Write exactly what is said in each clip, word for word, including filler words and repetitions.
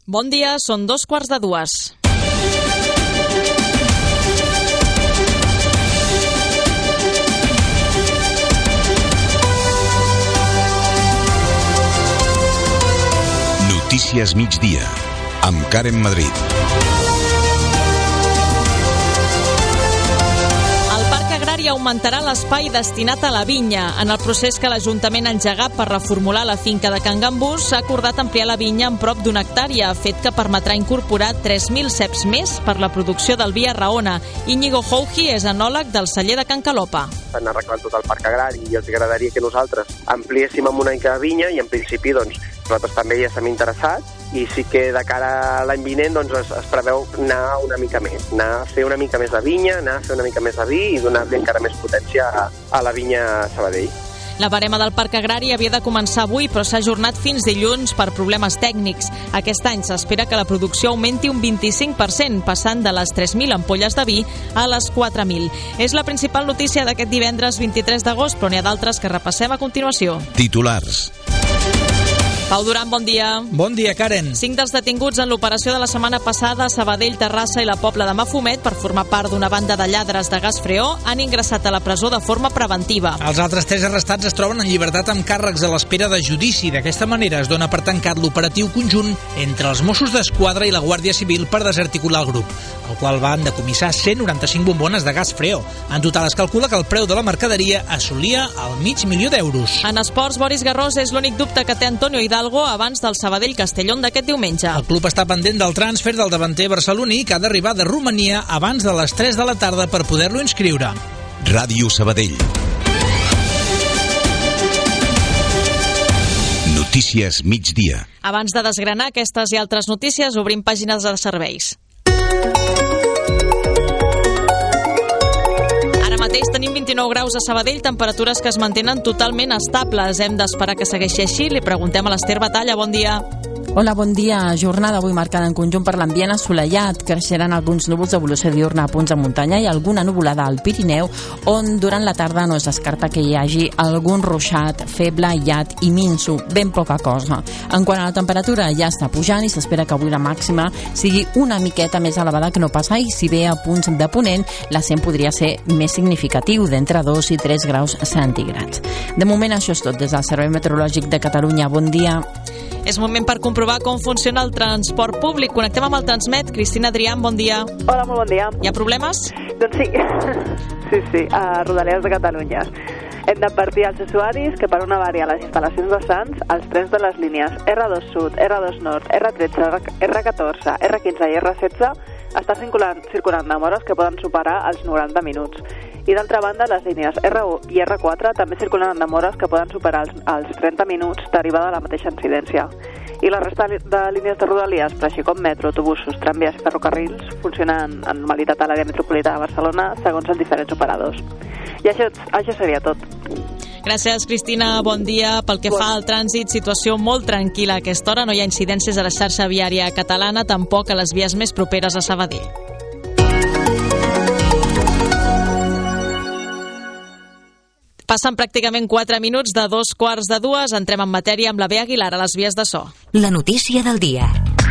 Bon dia, són dos quarts de dues. Notícies migdia, amb Karen Madrid. Augmentarà l'espai destinat a la vinya. En el procés que l'Ajuntament ha engegat per reformular la finca de Can Gambús, s'ha acordat ampliar la vinya en prop d'una hectàrea, fet que permetrà incorporar tres mil ceps més per la producció del vi a Raona. Íñigo Jouji és enòleg del celler de Can Calopa. Estan arreglant tot el parc agrari i els agradaria que nosaltres ampliéssim amb una mica de vinya i en principi doncs, nosaltres també ja estem interessats i sí que de cara a l'any vinent doncs, es, es preveu anar una mica més, anar a fer una mica més de vinya, anar a fer una mica més de vi i donar-li encara més potència a, a la vinya Sabadell. La barema del Parc Agrari havia de començar avui, però s'ha ajornat fins dilluns per problemes tècnics. Aquest any s'espera que la producció augmenti un vint-i-cinc per cent, passant de les tres mil ampolles de vi a les quatre mil. És la principal notícia d'aquest divendres vint-i-tres d'agost, però n'hi ha d'altres que repassem a continuació. Titulars. Pau Duran, bon dia. Bon dia, Karen. Cinc dels detinguts en l'operació de la setmana passada a Sabadell, Terrassa i la Pobla de Mafumet per formar part d'una banda de lladres de gas freó han ingressat a la presó de forma preventiva. Els altres tres arrestats es troben en llibertat amb càrrecs a l'espera de judici. D'aquesta manera es dona per tancat l'operatiu conjunt entre els Mossos d'Esquadra i la Guàrdia Civil per desarticular el grup, el qual van decomissar cent noranta-cinc bombones de gas freó. En total es calcula que el preu de la mercaderia assolia el mig milió d'euros. En esports, Boris Garrós és l'únic dubte que té Antonio Hidalgo abans del Sabadell-Castellón d'aquest diumenge. El club està pendent del transfer del davanter barceloní que ha d'arribar de Romania abans de les tres de la tarda per poder-lo inscriure. Ràdio Sabadell. Notícies migdia. Abans de desgranar aquestes i altres notícies, obrim pàgines de serveis. Mateix tenim vint-i-nou graus a Sabadell, temperatures que es mantenen totalment estables. Hem d'esperar que segueixi així. Li preguntem a l'Ester Batalla. Bon dia. Hola, bon dia. Jornada avui marcada en conjunt per l'ambient assolellat. Creixeran alguns núvols d'evolució diurna a punts de muntanya i alguna nuvolada al Pirineu, on durant la tarda no es descarta que hi hagi algun ruixat feble, aïllat i minso, ben poca cosa. En quant a la temperatura, ja està pujant i s'espera que avui la màxima sigui una miqueta més elevada que no pas ahir, si bé a punts de ponent l'ascens podria ser més significatiu, d'entre dos i tres graus centígrads. De moment això és tot des del Servei Meteorològic de Catalunya. Bon dia. És moment per comprovar com funciona el transport públic. Connectem amb el Transmet. Cristina Adrián, bon dia. Hola, molt bon dia. Hi ha problemes? Doncs sí, sí, sí, a Rodalies de Catalunya. Hem d'advertir als usuaris que per una avaria a les instal·lacions de Sants, els trens de les línies erre dos Sud, erre dos Nord, erre tretze, erre catorze, erre quinze i erre setze estan circulant, circulant amb hores que poden superar els noranta minuts. I d'altra banda, les línies erre u i erre quatre també circulen amb demores que poden superar els, els trenta minuts derivada de la mateixa incidència. I la resta de línies de Rodalies, però així com metro, autobusos, tramvies i ferrocarrils, funcionen en normalitat a l'àrea metropolitana de Barcelona segons els diferents operadors. I això, això seria tot. Gràcies, Cristina. Bon dia. Pel que bon. fa al trànsit, situació molt tranquil·la a aquesta hora. No hi ha incidències a la xarxa viària catalana, tampoc a les vies més properes a Sabadell. Passen pràcticament quatre minuts de dos quarts de dues. Entrem en matèria amb la Bea Aguilar a les vies de so. La notícia del dia.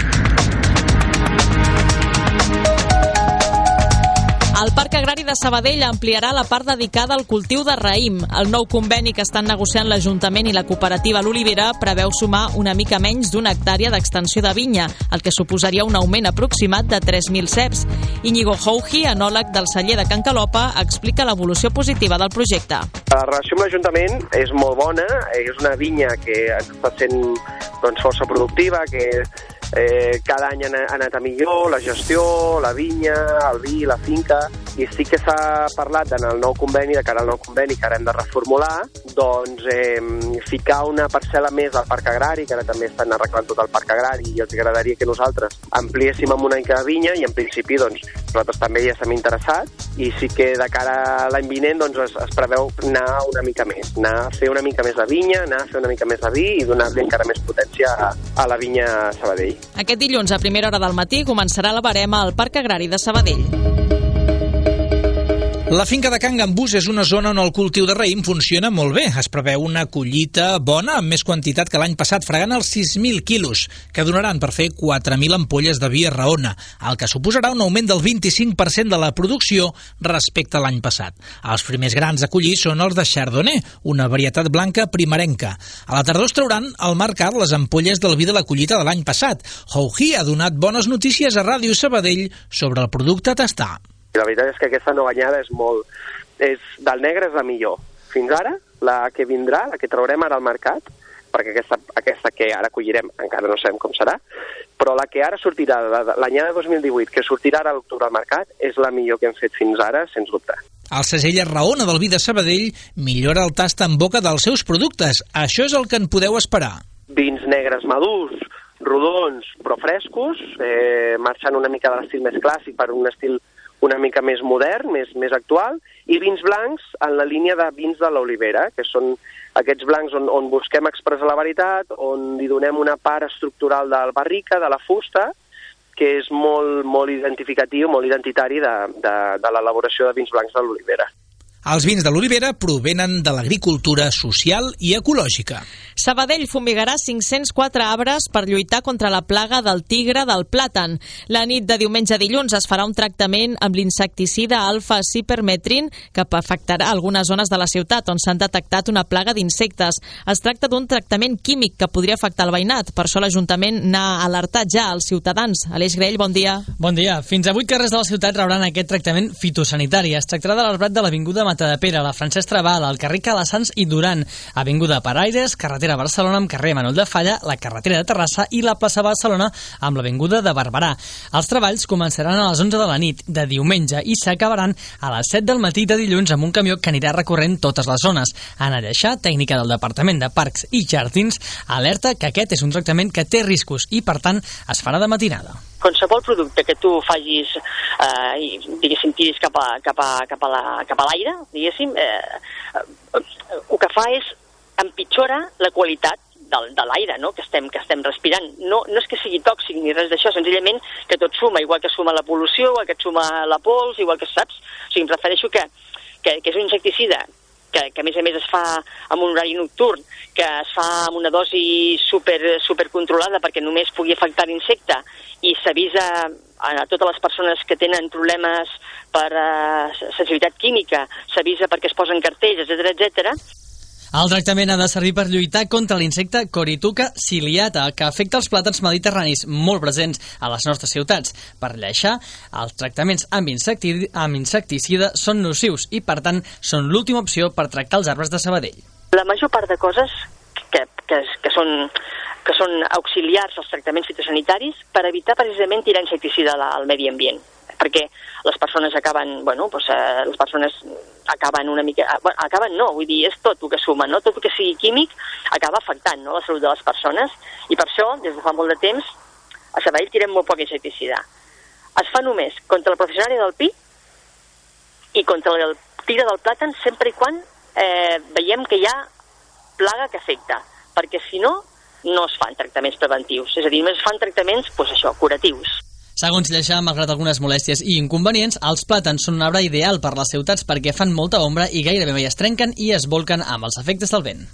El Parc Agrari de Sabadell ampliarà la part dedicada al cultiu de raïm. El nou conveni que estan negociant l'Ajuntament i la cooperativa L'Olivera preveu sumar una mica menys d'una hectàrea d'extensió de vinya, el que suposaria un augment aproximat de tres mil ceps. Íñigo Jouji, enòleg del celler de Can Calopa, explica l'evolució positiva del projecte. La relació amb l'Ajuntament és molt bona, és una vinya que està sent doncs, força productiva, que eh, cada any ha anat a millor, la gestió, la vinya, el vi, la finca, i sí que s'ha parlat en el nou conveni, de cara al nou conveni que ara hem de reformular, doncs eh, ficar una parcel·la més al Parc Agrari, que ara també estan arreglant tot el Parc Agrari i els agradaria que nosaltres ampliéssim amb una mica de vinya i en principi doncs, nosaltres també ja estem interessats i sí que de cara a l'any vinent doncs, es, es preveu anar una mica més, anar a fer una mica més de vinya, anar a fer una mica més de vi i donar-li encara més potència a, a la vinya Sabadell. Aquest dilluns a primera hora del matí començarà la barema al Parc Agrari de Sabadell. La finca de Can Gambús és una zona on el cultiu de raïm funciona molt bé. Es preveu una collita bona, amb més quantitat que l'any passat, fregant els sis mil quilos, que donaran per fer quatre mil ampolles de vi a Raona, el que suposarà un augment del vint-i-cinc per cent de la producció respecte a l'any passat. Els primers grans a collir són els de Chardonnay, una varietat blanca primerenca. A la tardor es trauran al mercat les ampolles del vi de la collita de l'any passat. Houhi ha donat bones notícies a Ràdio Sabadell sobre el producte a tastar. La veritat és que aquesta nova anyada és molt... És, del negre és la millor. Fins ara, la que vindrà, la que traurem ara al mercat, perquè aquesta, aquesta que ara collirem encara no sabem com serà, però la que ara sortirà, l'anyada dos mil divuit, que sortirà ara a l'octubre al mercat, és la millor que hem fet fins ara, sens dubte. El segell Raona del vi de Sabadell millora el tast en boca dels seus productes. Això és el que en podeu esperar. Vins negres madurs, rodons, però frescos, eh, marxant una mica de l'estil més clàssic per un estil una mica més modern, més, més actual, i vins blancs en la línia de vins de l'olivera, que són aquests blancs on, on busquem expressar la veritat, on li donem una part estructural del barrica, de la fusta, que és molt, molt identificatiu, molt identitari de, de, de l'elaboració de vins blancs de l'olivera. Els vins de l'olivera provenen de l'agricultura social i ecològica. Sabadell fumigarà cinc-cents quatre arbres per lluitar contra la plaga del tigre del plàtan. La nit de diumenge a dilluns es farà un tractament amb l'insecticida alfa-cipermetrin que afectarà algunes zones de la ciutat on s'han detectat una plaga d'insectes. Es tracta d'un tractament químic que podria afectar el veïnat. Per això l'Ajuntament n'ha alertat ja als ciutadans. Aleix Grell, bon dia. Bon dia. Fins a vuit carrers de la ciutat rebran aquest tractament fitosanitari. Es tractarà de l'arbrat de l'Avinguda Matadepera, la Francesc Trabal, el carrer Calassans i Duran, Avinguda Paraires, carretera Barcelona amb carrer Manuel de Falla, la carretera de Terrassa i la plaça Barcelona amb l'Avinguda de Barberà. Els treballs començaran a les onze de la nit de diumenge i s'acabaran a les set del matí de dilluns amb un camió que anirà recorrent totes les zones. Anna Lleixà, tècnica del Departament de Parcs i Jardins, alerta que aquest és un tractament que té riscos i, per tant, es farà de matinada. Qualsevol producte que tu facis, eh, i, diguéssim, tiris cap a, cap a, cap a la, cap a l'aire, diguéssim, eh, eh, el que fa és empitjora la qualitat del, de l'aire, no?, que estem, que estem respirant. No, no és que sigui tòxic ni res d'això, senzillament que tot suma, igual que suma la pol·lució, igual que suma la pols, igual que saps. O sigui, em refereixo que, que, que és un insecticida que, que a més a més es fa amb un horari nocturn, que es fa amb una dosi super, super controlada perquè només pugui afectar l'insecte, i s'avisa a totes les persones que tenen problemes per uh, sensibilitat química, s'avisa perquè es posen cartells, etcètera, etcètera. El tractament ha de servir per lluitar contra l'insecte Corytuca ciliata, que afecta els plàtans mediterranis molt presents a les nostres ciutats. Per Lleixà, els tractaments amb, insecti amb insecticida són nocius i, per tant, són l'última opció per tractar els arbres de Sabadell. La major part de coses que, que, que, són, que són auxiliars als tractaments fitosanitaris per evitar precisament tirar insecticida al medi ambient, perquè les persones acaben, bueno, doncs, eh, les persones acaben una mica, bueno, acaben no, vull dir, és tot el que suma, no? Tot el que sigui químic acaba afectant, no?, la salut de les persones, i per això, des de fa molt de temps, a Sabadell tirem molt poc insecticida. Es fa només contra el professionari del pi i contra el tigre del plàtan, sempre i quan eh, veiem que hi ha plaga que afecta, perquè si no, no es fan tractaments preventius, és a dir, només es fan tractaments, doncs això, curatius. Segons Lleixà, malgrat algunes molèsties i inconvenients, els plàtans són un arbre ideal per les ciutats perquè fan molta ombra i gairebé mai es trenquen i es bolquen amb els efectes del vent.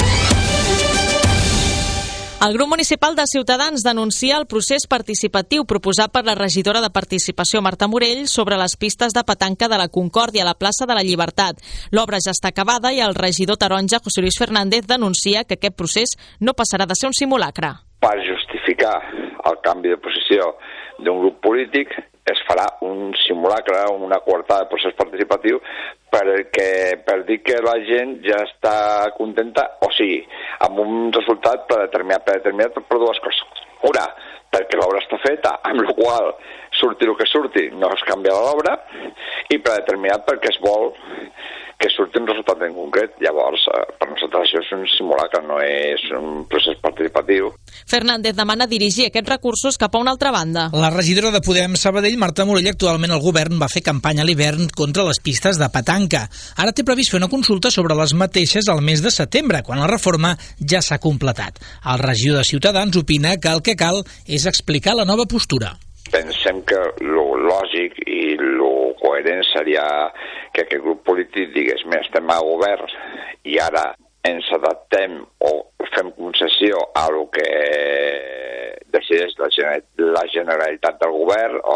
El grup municipal de Ciutadans denuncia el procés participatiu proposat per la regidora de Participació Marta Morell sobre les pistes de petanca de la Concòrdia a la plaça de la Llibertat. L'obra ja està acabada i el regidor taronja, José Luis Fernández, denuncia que aquest procés no passarà de ser un simulacre. Per justificar el canvi de posició d'un grup polític es farà un simulacre, una coartada de procés participatiu perquè, per dir que la gent ja està contenta, o sigui, amb un resultat predeterminat, predeterminat per dues coses. Una, perquè l'obra està feta, amb la qual surti el que surti, no es canvia l'obra, i predeterminat perquè es vol que surti un resultat en concret. Llavors, per nosaltres això és un simulacre, no és un procés participatiu. Fernández demana dirigir aquests recursos cap a una altra banda. La regidora de Podem Sabadell, Marta Morell, actualment al govern va fer campanya a l'hivern contra les pistes de petanca. Ara té previst fer una consulta sobre les mateixes al mes de setembre, quan la reforma ja s'ha completat. El regidor de Ciutadans opina que el que cal és explicar la nova postura. Pensem que lògic i el coherent seria que aquest grup polític digués, mira, estem al govern i ara ens adaptem o fem concessió a el que decideix la, gener la Generalitat del govern o,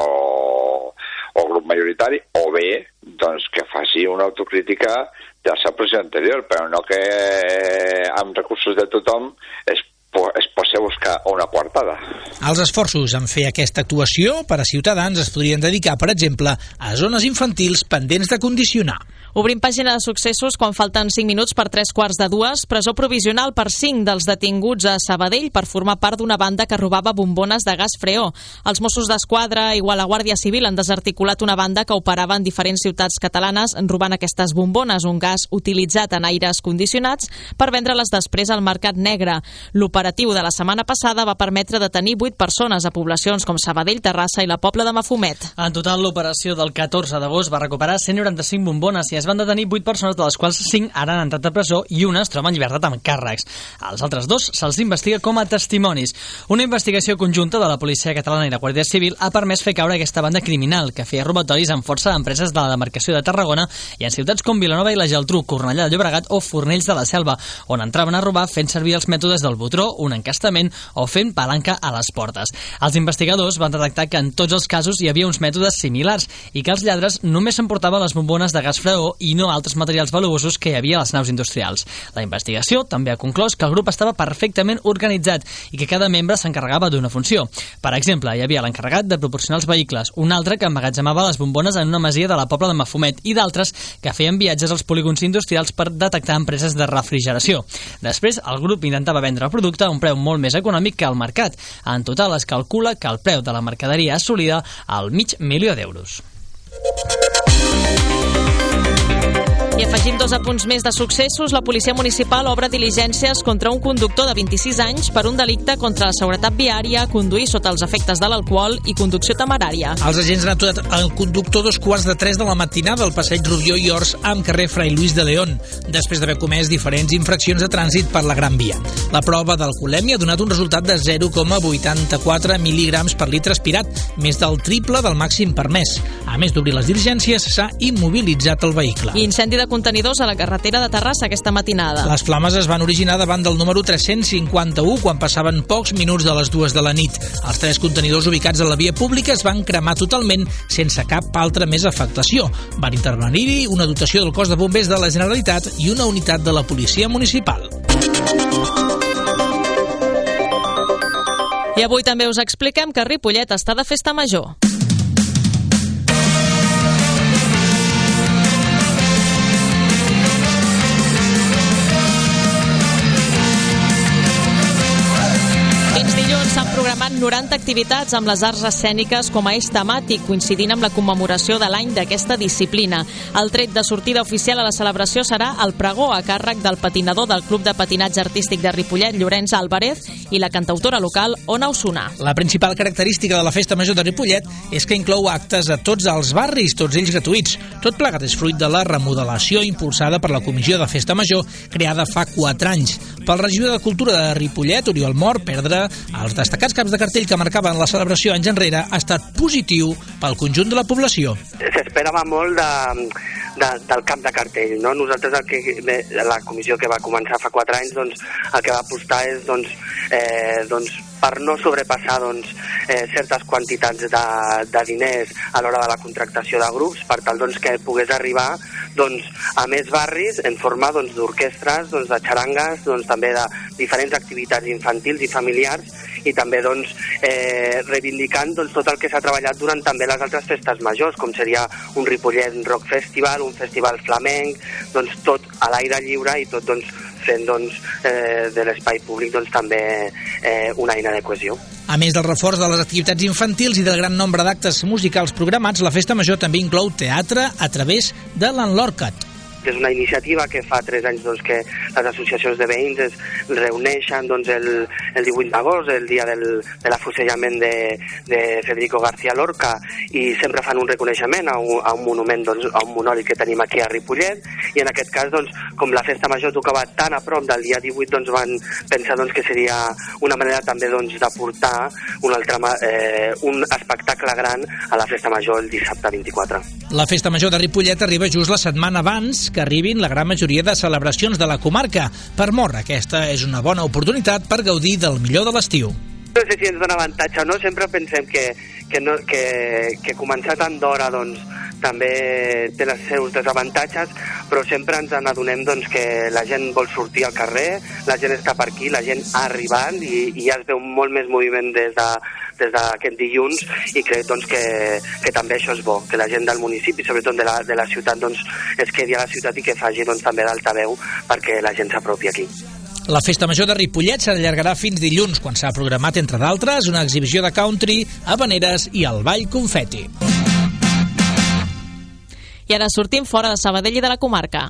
o el grup majoritari, o bé doncs, que faci una autocrítica de la seva posició anterior, però no que amb recursos de tothom es es posa a buscar una coartada. Els esforços en fer aquesta actuació per a Ciutadans es podrien dedicar, per exemple, a zones infantils pendents de condicionar. Obrim pàgina de successos quan falten cinc minuts per tres quarts de dues. Presó provisional per cinc dels detinguts a Sabadell per formar part d'una banda que robava bombones de gas freó. Els Mossos d'Esquadra, igual la Guàrdia Civil, han desarticulat una banda que operava en diferents ciutats catalanes robant aquestes bombones, un gas utilitzat en aires condicionats per vendre-les després al mercat negre. L'operatiu de la setmana passada va permetre detenir vuit persones a poblacions com Sabadell, Terrassa i la Pobla de Mafumet. En total, l'operació del catorze d'agost va recuperar cent noranta-cinc bombones i es van detenir vuit persones, de les quals cinc ara han entrat a presó i una es troba en llibertat amb càrrecs. Els altres dos se'ls investiga com a testimonis. Una investigació conjunta de la Policia Catalana i la Guàrdia Civil ha permès fer caure aquesta banda criminal que feia robatoris amb força a empreses de la demarcació de Tarragona i en ciutats com Vilanova i la Geltrú, Cornellà de Llobregat o Fornells de la Selva, on entraven a robar fent servir els mètodes del botró, un encastament o fent palanca a les portes. Els investigadors van detectar que en tots els casos hi havia uns mètodes similars i que els lladres només s'emportaven les bombones de gas freó i no altres materials valuosos que hi havia a les naus industrials. La investigació també ha conclòs que el grup estava perfectament organitzat i que cada membre s'encarregava d'una funció. Per exemple, hi havia l'encarregat de proporcionar els vehicles, un altre que emmagatzemava les bombones en una masia de la Pobla de Mafumet i d'altres que feien viatges als polígons industrials per detectar empreses de refrigeració. Després, el grup intentava vendre el producte a un preu molt més econòmic que al mercat. En total, es calcula que el preu de la mercaderia assolida al mig milió d'euros. I afegim dos apunts més de successos. La policia municipal obre diligències contra un conductor de vint-i-sis anys per un delicte contra la seguretat viària, conduir sota els efectes de l'alcohol i conducció temerària. Els agents han aturat el conductor dos quarts de tres de la matinada al passeig Rubió i Ors amb carrer Fray Luis de León, després d'haver comès diferents infraccions de trànsit per la Gran Via. La prova d'alcoholèmia ha donat un resultat de zero coma vuitanta-quatre mil·ligrams per litre aspirat, més del triple del màxim permès. A més d'obrir les diligències, s'ha immobilitzat el vehicle. Incendi de contenidors a la carretera de Terrassa aquesta matinada. Les flames es van originar davant del número tres-cents cinquanta-u quan passaven pocs minuts de les dues de la nit. Els tres contenidors ubicats a la via pública es van cremar totalment sense cap altra més afectació. Van intervenir-hi una dotació del cos de bombers de la Generalitat i una unitat de la policia municipal. I avui també us expliquem que Ripollet està de festa major. S'han programat noranta activitats amb les arts escèniques com a eix temàtic, coincidint amb la commemoració de l'any d'aquesta disciplina. El tret de sortida oficial a la celebració serà el pregó a càrrec del patinador del Club de Patinatge Artístic de Ripollet, Llorenç Álvarez, i la cantautora local, Ona Osuna. La principal característica de la Festa Major de Ripollet és que inclou actes a tots els barris, tots ells gratuïts. Tot plegat és fruit de la remodelació impulsada per la Comissió de Festa Major, creada fa quatre anys. Pel regidor de Cultura de Ripollet, Oriol Mor, perdre els destacats caps de cartell que marcaven la celebració anys enrere ha estat positiu pel conjunt de la població. S'esperava molt de, de, del cap de cartell, no? Nosaltres, el que, la comissió que va començar fa quatre anys, doncs, el que va apostar és doncs, eh, doncs, per no sobrepassar doncs, eh, certes quantitats de, de diners a l'hora de la contractació de grups, per tal doncs, que pogués arribar doncs, a més barris en forma doncs, d'orquestres, doncs, de xarangues, doncs, també de diferents activitats infantils i familiars, i també doncs, eh, reivindicant doncs, tot el que s'ha treballat durant també les altres festes majors, com seria un Ripollet Rock Festival, un festival flamenc, doncs, tot a l'aire lliure i tot doncs, fent doncs, eh, de l'espai públic doncs, també eh, una eina de cohesió. A més del reforç de les activitats infantils i del gran nombre d'actes musicals programats, la Festa Major també inclou teatre a través de l'Enlorcat. que és una iniciativa que fa tres anys doncs, que les associacions de veïns es reuneixen doncs, el, el divuit d'agost, el dia del, de l'afusellament de, de Federico García Lorca, i sempre fan un reconeixement a un, a un monument, doncs, a un monòlit que tenim aquí a Ripollet, i en aquest cas, doncs, com la festa major tocava tan a prop del dia divuit, doncs van pensar doncs, que seria una manera també doncs, d'aportar un, altre, eh, un espectacle gran a la festa major el dissabte vint-i-quatre. La festa major de Ripollet arriba just la setmana abans que arribin la gran majoria de celebracions de la comarca. Per mort, aquesta és una bona oportunitat per gaudir del millor de l'estiu. No sé si ens dona avantatge o no, sempre pensem que, que, no, que, que començar tan d'hora doncs, també té els seus desavantatges, però sempre ens n'adonem doncs, que la gent vol sortir al carrer, la gent està per aquí, la gent arribant i, i ja es veu molt més moviment des de des d'aquest dilluns, i crec doncs, que, que també això és bo, que la gent del municipi, sobretot de la, de la ciutat, doncs, es quedi a la ciutat i que faci doncs, també d'altaveu perquè la gent s'apropi aquí. La festa major de Ripollet s'allargarà fins dilluns, quan s'ha programat, entre d'altres, una exhibició de country, habaneres i el ball confeti. I ara sortim fora de Sabadell i de la comarca.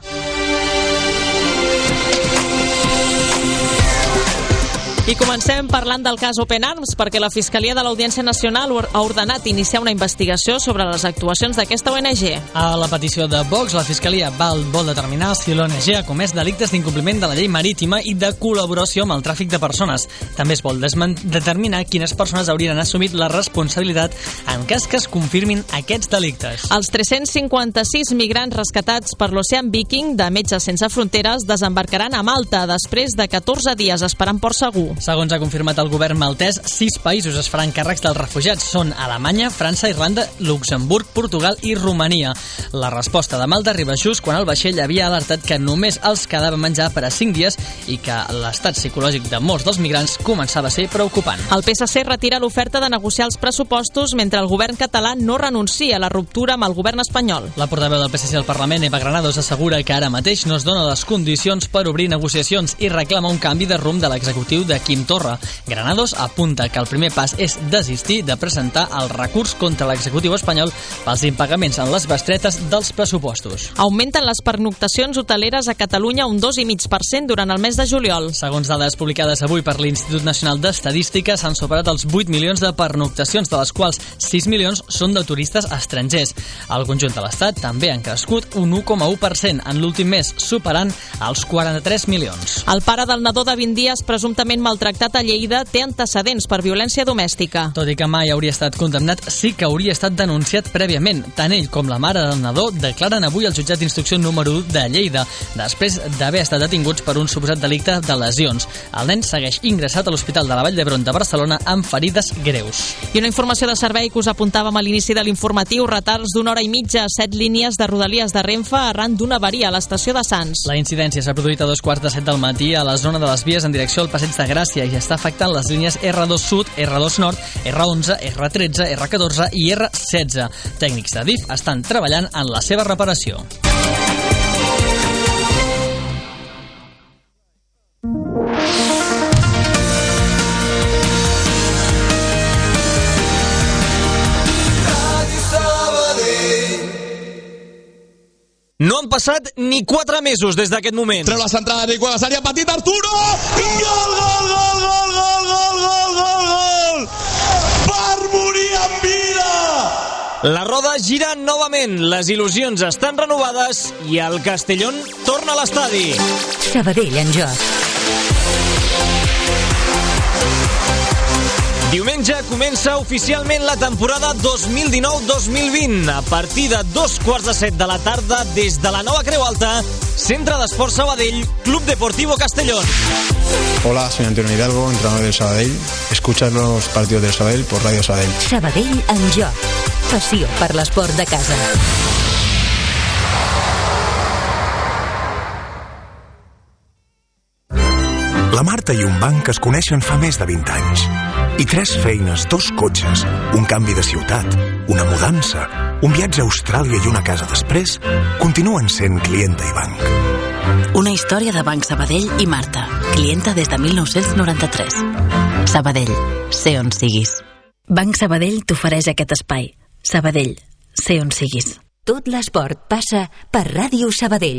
I comencem parlant del cas Open Arms, perquè la Fiscalia de l'Audiència Nacional ha ordenat iniciar una investigació sobre les actuacions d'aquesta O N G. A la petició de Vox, la Fiscalia vol, vol determinar si l'O N G ha comès delictes d'incompliment de la llei marítima i de col·laboració amb el tràfic de persones. També es vol determinar quines persones haurien assumit la responsabilitat en cas que es confirmin aquests delictes. Els tres-cents cinquanta-sis migrants rescatats per l'Ocean Viking de Metges Sense Fronteres desembarcaran a Malta després de catorze dies esperant port segur. Segons ha confirmat el govern maltès, sis països es faran càrrecs dels refugiats. Són Alemanya, França, Irlanda, Luxemburg, Portugal i Romania. La resposta de Malta arriba just quan el vaixell havia alertat que només els quedava menjar per a cinc dies i que l'estat psicològic de molts dels migrants començava a ser preocupant. El P S C retira l'oferta de negociar els pressupostos mentre el govern català no renuncia a la ruptura amb el govern espanyol. La portaveu del P S C al Parlament, Eva Granados, assegura que ara mateix no es dona les condicions per obrir negociacions i reclama un canvi de rumb de l'executiu de Quim Torra. Granados apunta que el primer pas és desistir de presentar el recurs contra l'executiu espanyol pels impagaments en les bestretes dels pressupostos. Augmenten les pernoctacions hoteleres a Catalunya un dos coma cinc per cent durant el mes de juliol. Segons dades publicades avui per l'Institut Nacional d'Estadística, s'han superat els vuit milions de pernoctacions, de les quals sis milions són de turistes estrangers. Al conjunt de l'Estat també han crescut un u coma u per cent en l'últim mes, superant els quaranta-tres milions. El pare del nadó de vint dies presumptament maltractat a Lleida té antecedents per violència domèstica. Tot i que mai hauria estat condemnat, sí que hauria estat denunciat prèviament. Tant ell com la mare del nadó declaren avui al jutjat d'instrucció número u de Lleida, després d'haver estat detinguts per un suposat delicte de lesions. El nen segueix ingressat a l'Hospital de la Vall d'Hebron de Barcelona amb ferides greus. I una informació de servei que us apuntàvem a l'inici de l'informatiu: retards d'una hora i mitja a set línies de Rodalies de Renfe arran d'una avaria a l'estació de Sants. La incidència s'ha produït a dos quarts de set del matí a la zona de les vies en direcció al Passeig de Gràcia i està afectant les línies erre dos Sud, erre dos Nord, erre onze, erre tretze, erre catorze i erre setze. Tècnics de D I F estan treballant en la seva reparació. No han passat ni quatre mesos des d'aquest moment. Treu la centrada de Nicolás, àrea petita, Arturo! I gol, gol, gol, gol, gol, gol, gol, gol, gol! Per morir en vida! La roda gira novament, les il·lusions estan renovades i el Castellón torna a l'estadi. Sabadell en joc. Diumenge comença oficialment la temporada dos mil dinou dos mil vint. A partir de dos quarts de set de la tarda, des de la nova Creu Alta, Centre d'Esports Sabadell, Club Deportivo Castellón. Hola, soy Antonio Hidalgo, entrenador del Sabadell. Escuchas los partidos del Sabadell por Radio Sabadell. Sabadell en joc. Passió per l'esport de casa. La Marta i un banc es coneixen fa més de vint anys. I tres feines, dos cotxes, un canvi de ciutat, una mudança, un viatge a Austràlia i una casa després, continuen sent clienta i banc. Una història de Banc Sabadell i Marta, clienta des de mil nou-cents noranta-tres. Sabadell, sé on siguis. Banc Sabadell t'ofereix aquest espai. Sabadell, sé on siguis. Tot l'esport passa per Ràdio Sabadell.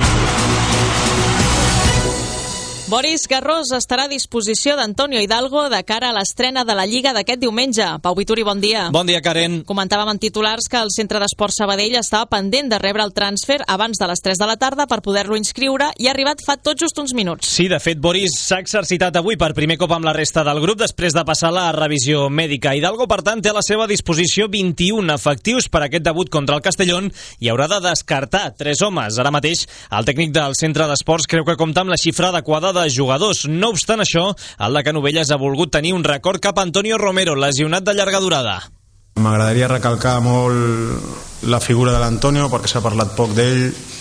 Boris Garrós estarà a disposició d'Antonio Hidalgo de cara a l'estrena de la Lliga d'aquest diumenge. Pau Vituri, bon dia. Bon dia, Karen. Comentàvem en titulars que el Centre d'Esport Sabadell estava pendent de rebre el transfer abans de les tres de la tarda per poder-lo inscriure i ha arribat fa tot just uns minuts. Sí, de fet, Boris s'ha exercitat avui per primer cop amb la resta del grup després de passar la revisió mèdica. Hidalgo, per tant, té a la seva disposició vint-i-un efectius per aquest debut contra el Castellón i haurà de descartar tres homes. Ara mateix, el tècnic del Centre d'Esports creu que compta amb la xifra adequada de jugadors. No obstant això, el de Canovelles ha volgut tenir un record cap a Antonio Romero, lesionat de llarga durada. M'agradaria recalcar molt la figura de l'Antonio perquè s'ha parlat poc d'ell.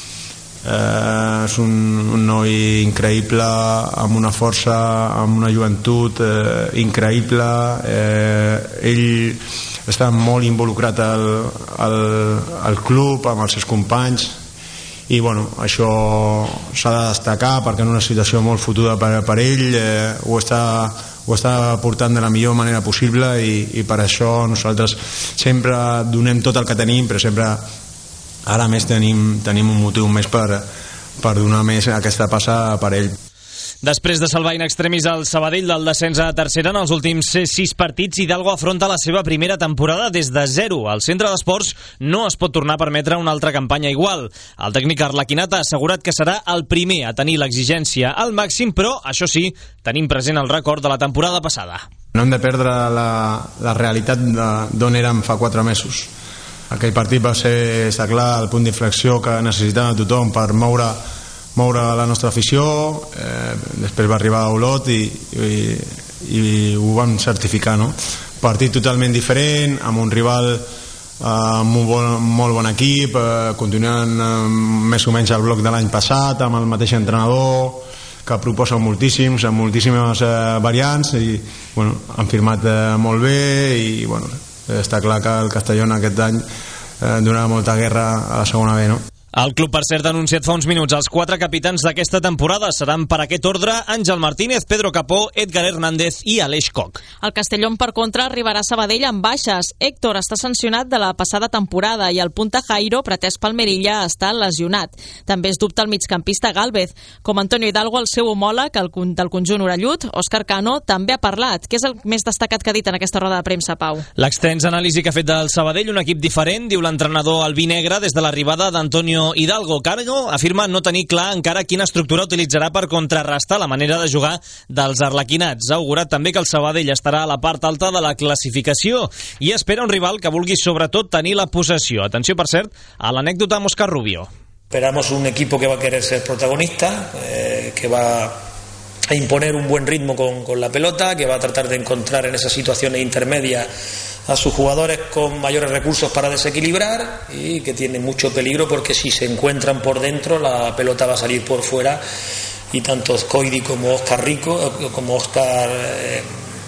Eh, és un, un noi increïble, amb una força, amb una joventut eh, increïble. Eh, ell està molt involucrat al, al, al club, amb els seus companys, i bueno, això s'ha de destacar perquè en una situació molt fotuda per, per ell eh, ho, està, ho està portant de la millor manera possible i, i per això nosaltres sempre donem tot el que tenim, però sempre ara més tenim, tenim un motiu més per, per donar més aquesta passa per ell. Després de salvar in extremis al Sabadell del descens a tercera en els últims sis partits, Hidalgo afronta la seva primera temporada des de zero. Al Centre d'Esports no es pot tornar a permetre una altra campanya igual. El tècnic arlequinat ha assegurat que serà el primer a tenir l'exigència al màxim, però, això sí, tenim present el record de la temporada passada. No hem de perdre la, la realitat d'on érem fa quatre mesos. Aquell partit va ser, està clar, el punt d'inflexió que necessitava tothom per moure moure la nostra afició. Eh, després va arribar Olot i, i, i ho vam certificar, no? Partit totalment diferent, amb un rival eh, amb un bon, molt bon equip, eh, continuant eh, més o menys el bloc de l'any passat, amb el mateix entrenador que proposa moltíssims, amb moltíssimes eh, variants i bueno, han firmat eh, molt bé i bueno, està clar que el Castelló aquest any eh, donarà molta guerra a la segona B, no? El club, per cert, ha anunciat fa uns minuts els quatre capitans d'aquesta temporada. Seran per aquest ordre Àngel Martínez, Pedro Capó, Edgar Hernández i Aleix Koch. El Castellón, per contra, arribarà a Sabadell amb baixes. Héctor està sancionat de la passada temporada i el punta Jairo, pretès pel Merilla, està lesionat. També es dubta el migcampista Gálvez. Com Antonio Hidalgo, el seu homòleg el, del conjunt orellut, Òscar Cano, també ha parlat. Què és el més destacat que ha dit en aquesta roda de premsa, Pau? L'extens anàlisi que ha fet del Sabadell, un equip diferent, diu l'entrenador albinegre, des de l'arribada d'Antonio Hidalgo. Cargo afirma no tenir clar encara quina estructura utilitzarà per contrarrestar la manera de jugar dels arlequinats. Ha augurat també que el Sabadell estarà a la part alta de la classificació i espera un rival que vulgui sobretot tenir la possessió. Atenció, per cert, a l'anècdota amb Óscar Rubio. Esperamos un equipo que va a querer ser protagonista, eh, que va a imponer un buen ritmo con, con la pelota, que va a tratar de encontrar en esas situaciones intermedias a sus jugadores con mayores recursos para desequilibrar y que tiene mucho peligro porque si se encuentran por dentro la pelota va a salir por fuera y tanto Scoidi como Óscar Rico como Óscar eh,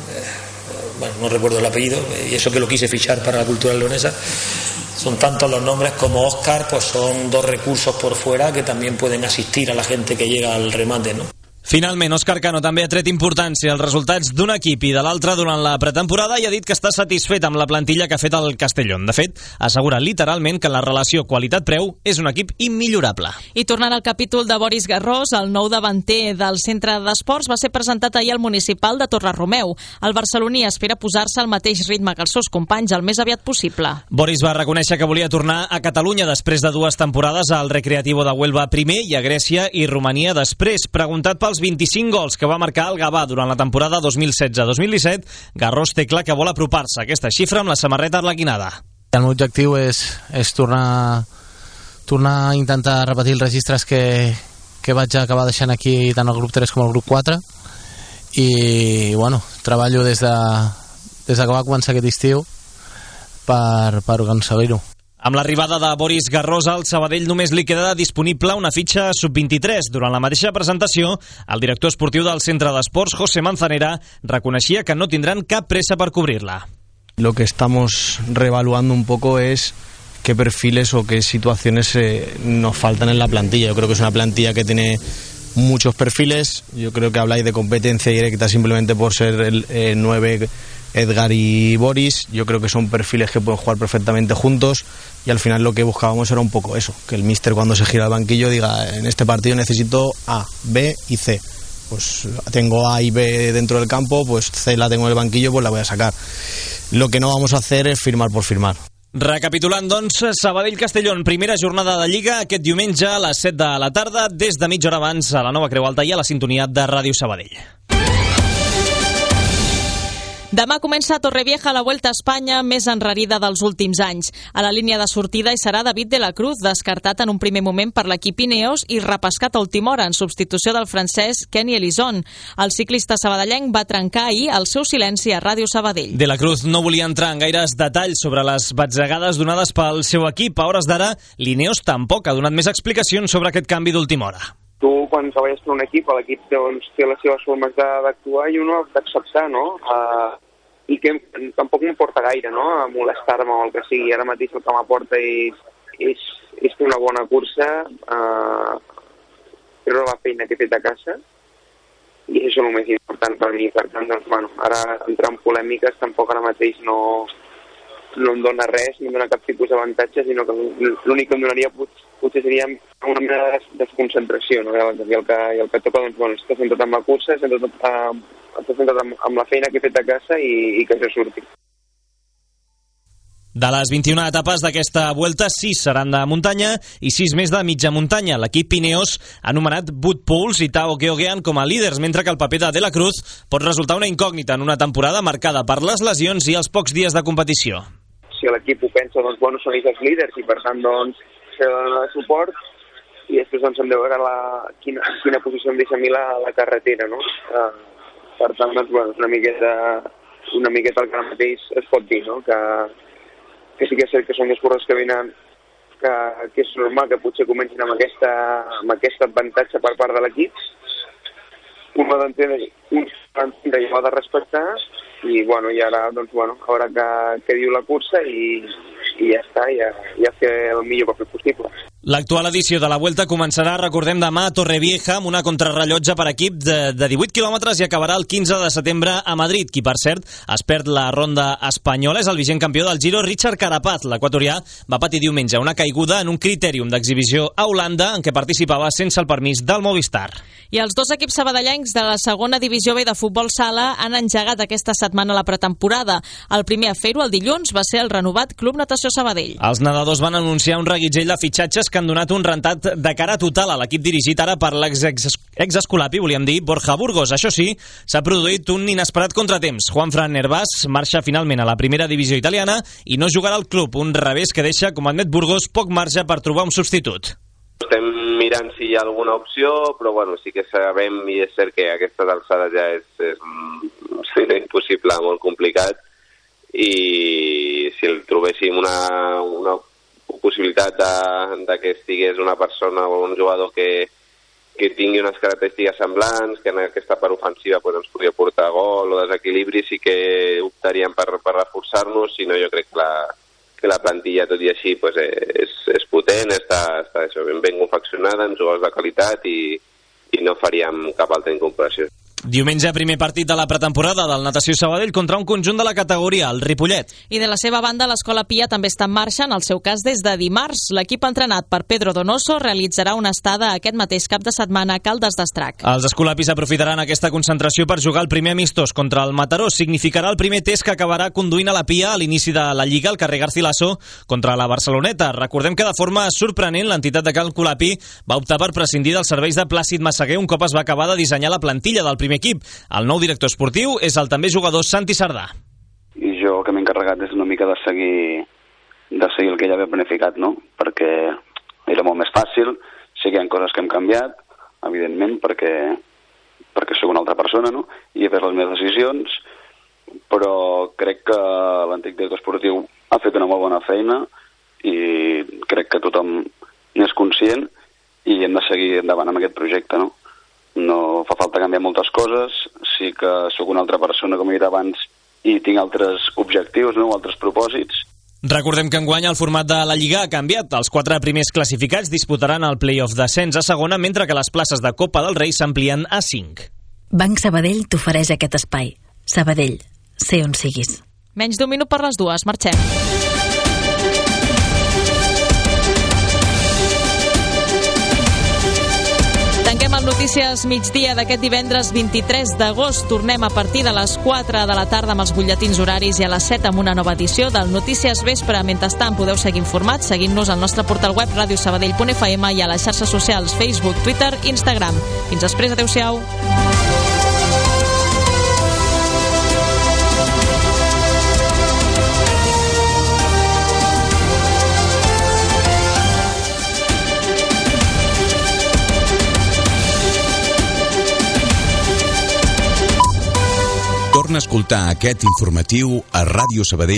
bueno, no recuerdo el apellido y eso que lo quise fichar para la cultura leonesa, son tantos los nombres como Óscar, pues son dos recursos por fuera que también pueden asistir a la gente que llega al remate, ¿no? Finalment, Òscar Cano també ha tret importància als resultats d'un equip i de l'altre durant la pretemporada i ha dit que està satisfet amb la plantilla que ha fet el Castellón. De fet, assegura literalment que la relació qualitat-preu és un equip immillorable. I tornant al capítol de Boris Garrós, el nou davanter del Centre d'Esports va ser presentat ahir al municipal de Torredromeu. El barceloní espera posar-se al mateix ritme que els seus companys el més aviat possible. Boris va reconèixer que volia tornar a Catalunya després de dues temporades al Recreativo de Huelva primer i a Grècia i Romania després. Preguntat pels vint-i-cinc gols que va marcar el Gavà durant la temporada dos mil setze dos mil disset, Garrós té clar que vol apropar-se a aquesta xifra amb la samarreta arlequinada. El meu objectiu és, és tornar, tornar a intentar repetir els registres que, que vaig acabar deixant aquí tant al grup tres com al grup quatre i bueno, treballo des de, des de que va començar aquest estiu per, per aconseguir-ho. Amb l'arribada de Boris Garrós al Sabadell només li queda disponible una fitxa sub vint-i-tres. Durant la mateixa presentació, el director esportiu del Centre d'Esports, José Manzanera, reconeixia que no tindran cap pressa per cobrir-la. Lo que estamos reevaluando un poco es qué perfiles o qué situaciones eh, nos faltan en la plantilla. Yo creo que es una plantilla que tiene muchos perfiles. Yo creo que habláis de competencia directa simplemente por ser el eh, nueve Edgar y Boris, yo creo que son perfiles que pueden jugar perfectamente juntos, y al final lo que buscábamos era un poco eso, que el míster cuando se gira al banquillo diga, en este partido necesito A, B y C. Pues tengo A y B dentro del campo, pues C la tengo en el banquillo, pues la voy a sacar. Lo que no vamos a hacer es firmar por firmar. Recapitulant, doncs, Sabadell-Castelló en primera jornada de Lliga aquest diumenge a les set de la tarda, des de mitja hora abans a la Nova Creu Alta i a la sintonia de Ràdio Sabadell. Demà comença a Torrevieja la Vuelta a Espanya més enrarida dels últims anys. A la línia de sortida hi serà David de la Cruz, descartat en un primer moment per l'equip Ineos i repescat a última hora en substitució del francès Kenny Elissonde. El ciclista sabadellenc va trencar ahir el seu silenci a Ràdio Sabadell. De la Cruz no volia entrar en gaires detalls sobre les batzegades donades pel seu equip. A hores d'ara, l'Ineos tampoc ha donat més explicacions sobre aquest canvi d'última hora. Tu, quan treballes per un equip, l'equip doncs, té les seves formes d'actuar i un ha d'acceptar, no? Uh, I que tampoc m'importa gaire, no?, a molestar-me o el que sigui. Ara mateix el que m'aporta és, és, és fer una bona cursa, uh, treure la feina que he fet a casa, i això és el més important per mi. Per tant, doncs, bueno, ara entrar en polèmiques tampoc ara mateix no, no em dona res, no em dona cap tipus d'avantatge, sinó que l'únic que em donaria potser, potser seria una mena de desconcentració, no? I el que, i el que toca, doncs, bueno, està centrat en la cursa, està centrat, uh, està centrat amb, amb la feina que he fet a casa i, i que això surti. De les vint-i-una etapes d'aquesta Vuelta, sis seran de muntanya i sis més de mitja muntanya. L'equip Ineos ha anomenat Wout Poels i Tao Geoghegan com a líders, mentre que el paper de De la Cruz pot resultar una incògnita en una temporada marcada per les lesions i els pocs dies de competició. Si l'equip ho pensa, doncs, bueno, són ells els líders i, per tant, doncs, s'ha de donar suport i després, doncs, hem de veure la, quina, quina posició em deixa a mi la, la carretera, no? Uh, per tant, doncs, bueno, una miqueta, una miqueta el que ara mateix es pot dir, no? Que, que sí que és cert que són els corredors que venen, que, que és normal que potser comencin amb aquesta, amb aquest avantatge per part de l'equip. Un ha d'entendre, un ha d'entendre i ho ha de respectar, i, bueno, i ara, doncs, bueno, a veure què, què diu la cursa i, i ja està, ja, ja fer el millor paper possible. L'actual edició de la Vuelta començarà, recordem, demà a Torrevieja amb una contrarrellotge per equip de, de divuit quilòmetres i acabarà el quinze de setembre a Madrid. Qui, per cert, es perd la ronda espanyola és el vigent campió del Giro, Richard Carapaz. L'equatorià va patir diumenge una caiguda en un critèrium d'exhibició a Holanda en què participava sense el permís del Movistar. I els dos equips sabadellencs de la segona divisió B de futbol sala han engegat aquesta setmana la pretemporada. El primer a fer-ho el dilluns va ser el renovat Club Natació Sabadell. Els nedadors van anunciar un reguitzell de fitxatges que han donat un rentat de cara total a l'equip dirigit ara per l'ex-escolapi, volíem dir, Borja Burgos. Això sí, s'ha produït un inesperat contratemps. Juanfran Hervás marxa finalment a la primera divisió italiana i no jugarà al club, un revés que deixa, com admet Burgos, poc marge per trobar un substitut. Estem mirant si hi ha alguna opció, però bueno, sí que sabem i és cert que a aquestes alçades ja és, és, és impossible, molt complicat, i si el trobéssim una, una possibilitat de, de que estigués una persona o un jugador que, que tingui unes característiques semblants, que en aquesta part ofensiva pues, ens podria portar gol o desequilibri, sí que optaríem per, per reforçar-nos, si no jo crec que la, que la plantilla, tot i així, pues, és, és potent, està, està això, ben, ben confeccionada, amb jugadors de qualitat i, i no faríem cap altra incomparació. Diumenge, primer partit de la pretemporada del Natació Sabadell contra un conjunt de la categoria, el Ripollet. I de la seva banda, l'Escola Pia també està en marxa, en el seu cas des de dimarts. L'equip entrenat per Pedro Donoso realitzarà una estada aquest mateix cap de setmana a Caldes d'Estrac. Els escolapis aprofitaran aquesta concentració per jugar el primer amistós contra el Mataró. Significarà el primer test que acabarà conduint a la Pia a l'inici de la Lliga al carrer Garcilaso contra la Barceloneta. Recordem que de forma sorprenent l'entitat de Cal Colapi va optar per prescindir dels serveis de Plàcid Massaguer un cop es va acabar de dissenyar la plantilla del primer equip. El nou director esportiu és el també jugador Santi Sardà. I jo el que m'he encarregat és una mica de seguir de seguir el que ja havia planificat, no? Perquè era molt més fàcil, sí que hi ha coses que hem canviat, evidentment, perquè, perquè soc una altra persona, no? I he pres les meves decisions, però crec que l'antic director esportiu ha fet una molt bona feina i crec que tothom n'és conscient i hem de seguir endavant amb aquest projecte, no? No fa falta canviar moltes coses, sí que sóc una altra persona, com he dit abans, i tinc altres objectius, no? Altres propòsits. Recordem que enguany el format de la Lliga ha canviat. Els quatre primers classificats disputaran el play-off d'ascens a segona, mentre que les places de Copa del Rei s'amplien a cinc. Banc Sabadell t'ofereix aquest espai. Sabadell, sé on siguis. Menys d'un minut per les dues, marxem. Tanquem el Notícies Migdia d'aquest divendres vint-i-tres d'agost. Tornem a partir de les quatre de la tarda amb els butlletins horaris i a les set amb una nova edició del Notícies Vespre. Mentrestant podeu seguir informats seguint-nos al nostre portal web radio sabadell punt f m i a les xarxes socials Facebook, Twitter i Instagram. Fins després, adeu-siau. Torna a escoltar aquest informatiu a Ràdio Sabadell